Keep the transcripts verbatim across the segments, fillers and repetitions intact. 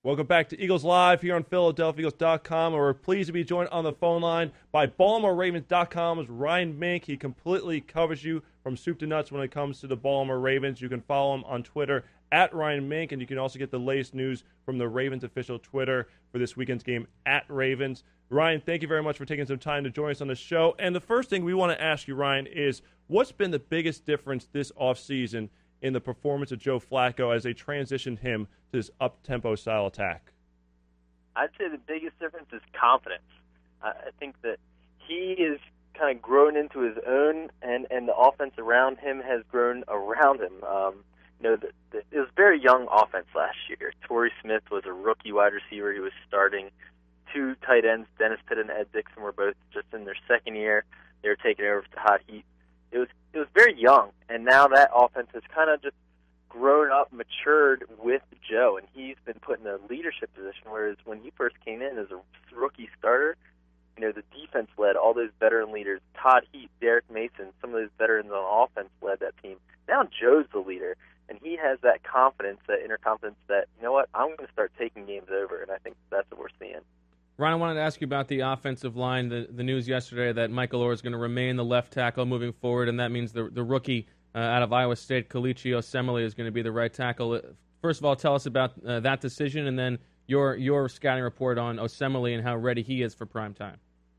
Welcome back to Eagles Live here on Philadelphia Eagles dot com, and we're pleased to be joined on the phone line by Baltimore Ravens dot com's Ryan Mink. He completely covers you from soup to nuts when it comes to the Baltimore Ravens. You can follow him on Twitter at Ryan Mink, and you can also get the latest news from the Ravens official Twitter for this weekend's game at Ravens. Ryan, thank you very much for taking some time to join us on the show. And the first thing we want to ask you, Ryan, is what's been the biggest difference this offseason in the performance of Joe Flacco as they transitioned him to this up-tempo style attack? I'd say the biggest difference is confidence. I think that he is kind of grown into his own, and, and the offense around him has grown around him. Um, you know, the, the, it was a very young offense last year. Torrey Smith was a rookie wide receiver. He was starting. Two tight ends, Dennis Pitta and Ed Dickson, were both just in their second year. They were taking over to hot heat. It was it was very young, and now that offense has kind of just grown up, matured with Joe, and he's been put in a leadership position, whereas when he first came in as a rookie starter, you know, the defense led all those veteran leaders. Todd Heath, Derek Mason, some of those veterans on offense led that team. Now Joe's the leader, and he has that confidence, that inner confidence that, you know what, I'm going to start taking games over, and I think that's what we're seeing. Ryan, I wanted to ask you about the offensive line. The, the news yesterday that Michael Orr is going to remain the left tackle moving forward, and that means the the rookie uh, out of Iowa State, Kelechi Osemele, is going to be the right tackle. First of all, tell us about uh, that decision, and then your your scouting report on Osemele and how ready he is for prime time.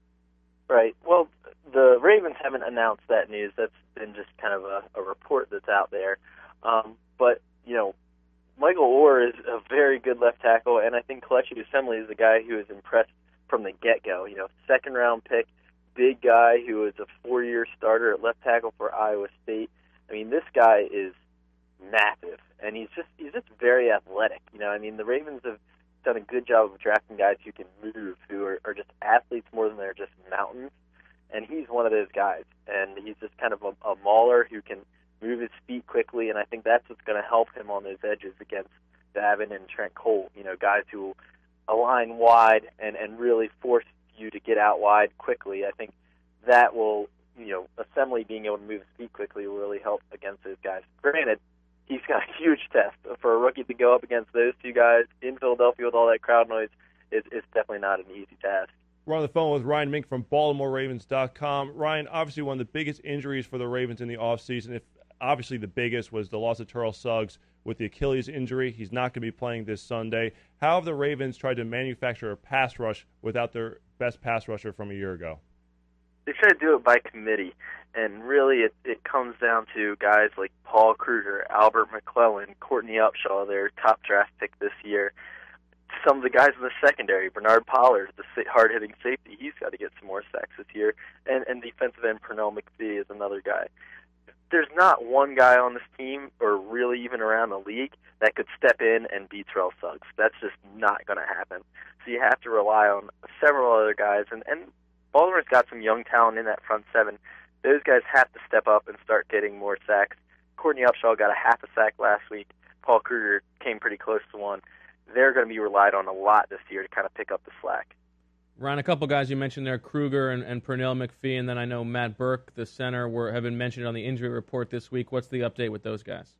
Right. Well, the Ravens haven't announced that news. That's been just kind of a, a report that's out there. Um, but, you know, Michael Orr is a very good left tackle, and I think Kelechi Osemele is a guy who is impressed from the get-go. You know, second-round pick, big guy who was a four-year starter at left tackle for Iowa State. I mean, this guy is massive, and he's just he's just very athletic. You know, I mean, the Ravens have done a good job of drafting guys who can move, who are, are just athletes more than they're just mountains, and he's one of those guys. And he's just kind of a, a mauler who can move his feet quickly, and I think that's what's going to help him on those edges against Davin and Trent Cole, you know, guys who align wide and, and really force you to get out wide quickly. I think that will, you know, Osemele being able to move his feet quickly will really help against those guys. Granted, he's got a huge test. For a rookie to go up against those two guys in Philadelphia with all that crowd noise is, is definitely not an easy task. We're on the phone with Ryan Mink from Baltimore Ravens dot com. Ryan, obviously one of the biggest injuries for the Ravens in the offseason, if obviously the biggest, was the loss of Terrell Suggs with the Achilles injury. He's not going to be playing this Sunday. How have the Ravens tried to manufacture a pass rush without their best pass rusher from a year ago? They try to do it by committee, and really it, it comes down to guys like Paul Kruger, Albert McClellan, Courtney Upshaw, their top draft pick this year. Some of the guys in the secondary, Bernard Pollard, the hard-hitting safety, he's got to get some more sacks this year, and, and defensive end Pernell McPhee is another guy. There's not one guy on this team, or really even around the league, that could step in and beat Terrell Suggs. That's just not going to happen. So you have to rely on several other guys, and, and Baltimore's got some young talent in that front seven. Those guys have to step up and start getting more sacks. Courtney Upshaw got a half a sack last week. Paul Kruger came pretty close to one. They're going to be relied on a lot this year to kind of pick up the slack. Ryan, a couple guys you mentioned there, Kruger and, and Pernell McPhee, and then I know Matt Burke, the center, were have been mentioned on the injury report this week. What's the update with those guys?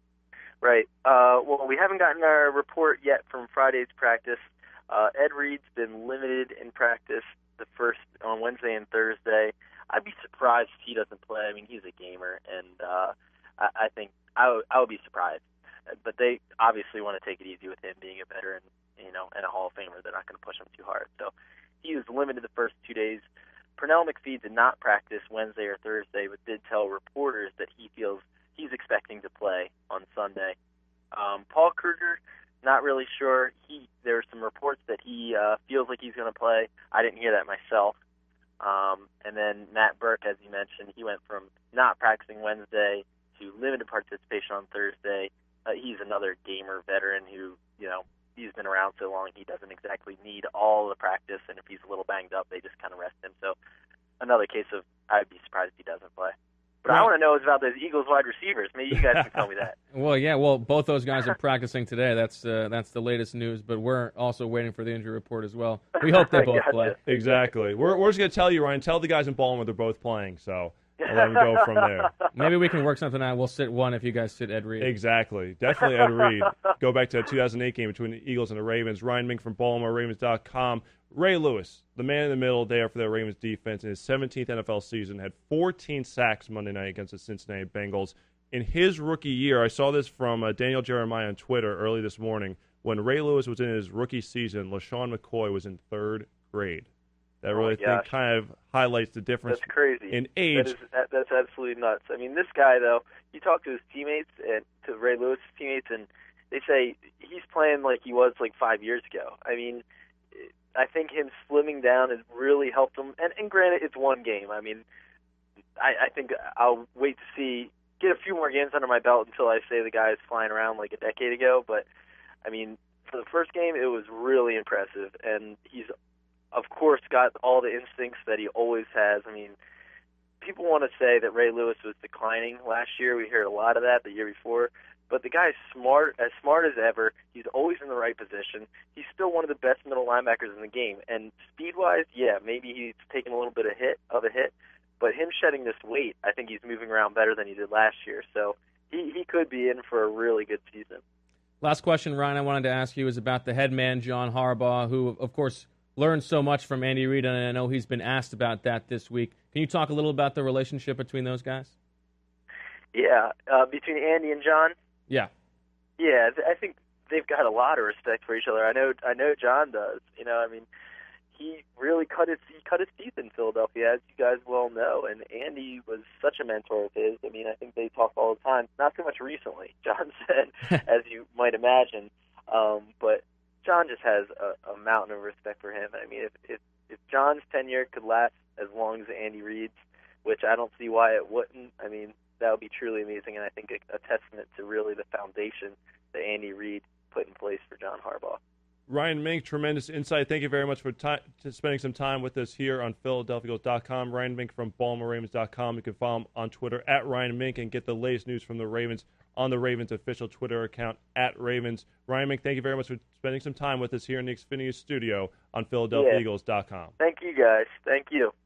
Right. Uh, well, we haven't gotten our report yet from Friday's practice. Uh, Ed Reed's been limited in practice the first on Wednesday and Thursday. I'd be surprised if he doesn't play. I mean, he's a gamer, and uh, I, I think I, w- I would be surprised. But they obviously want to take it easy with him being a veteran, you know, and a Hall of Famer. They're not going to push him too hard. So he was limited the first two days. Pernell McPhee did not practice Wednesday or Thursday, but did tell reporters that he feels he's expecting to play on Sunday. Um, Paul Kruger, not really sure. He there are some reports that he uh, feels like he's going to play. I didn't hear that myself. Um, and then Matt Burke, as you mentioned, he went from not practicing Wednesday to limited participation on Thursday. Uh, he's another gamer veteran who, you know, he's been around so long he doesn't exactly need all the practice, and if he's a little banged up, they just kind of rest him. So another case of I'd be surprised if he doesn't play. But right. I want to know is about those Eagles wide receivers. Maybe you guys can tell me that. Well, yeah, well, both those guys are practicing today. That's uh, that's the latest news, but we're also waiting for the injury report as well. We hope they both gotcha. play. Exactly. We're, we're just going to tell you, Ryan, tell the guys in Baltimore they're both playing. So and let him go from there. Maybe we can work something out. We'll sit one if you guys sit Ed Reed. Exactly. Definitely Ed Reed. Go back to the two thousand eight game between the Eagles and the Ravens. Ryan Mink from Baltimore Ravens dot com. Ray Lewis, the man in the middle there for the Ravens defense in his seventeenth N F L season, had fourteen sacks Monday night against the Cincinnati Bengals. In his rookie year, I saw this from uh, Daniel Jeremiah on Twitter early this morning. When Ray Lewis was in his rookie season, LaShawn McCoy was in third grade. That really, oh I think, kind of highlights the difference that's crazy. in age. That is, that, that's absolutely nuts. I mean, this guy, though, you talk to his teammates, and to Ray Lewis' teammates, and they say he's playing like he was like five years ago. I mean, I think him slimming down has really helped him. And, and granted, it's one game. I mean, I, I think I'll wait to see, get a few more games under my belt until I say the guy is flying around like a decade ago. But, I mean, for the first game, it was really impressive. And he's, of course, got all the instincts that he always has. I mean, people want to say that Ray Lewis was declining last year. We heard a lot of that the year before. But the guy's smart, as smart as ever. He's always in the right position. He's still one of the best middle linebackers in the game. And speed-wise, yeah, maybe he's taken a little bit of hit of a hit. But him shedding this weight, I think he's moving around better than he did last year. So he, he could be in for a really good season. Last question, Ryan, I wanted to ask you is about the head man, John Harbaugh, who, of course, learned so much from Andy Reid, and I know he's been asked about that this week. Can you talk a little about the relationship between those guys? Yeah, uh, between Andy and John? Yeah. Yeah, I think they've got a lot of respect for each other. I know I know John does. You know, I mean, he really cut his he cut his teeth in Philadelphia, as you guys well know, and Andy was such a mentor of his. I mean, I think they talk all the time. Not so much recently, John said, as you might imagine. Um, but John just has a, a mountain of respect for him. I mean, if, if if John's tenure could last as long as Andy Reid's, which I don't see why it wouldn't, I mean, that would be truly amazing, and I think a, a testament to really the foundation that Andy Reid put in place for John Harbaugh. Ryan Mink, tremendous insight. Thank you very much for ti- spending some time with us here on Philadelphia Eagles dot com. Ryan Mink from Baltimore Ravens dot com. You can follow him on Twitter at Ryan Mink and get the latest news from the Ravens on the Ravens official Twitter account at Ravens. Ryan Mink, thank you very much for spending some time with us here in the Xfinity studio on Philadelphia Eagles dot com. Thank you, guys. Thank you.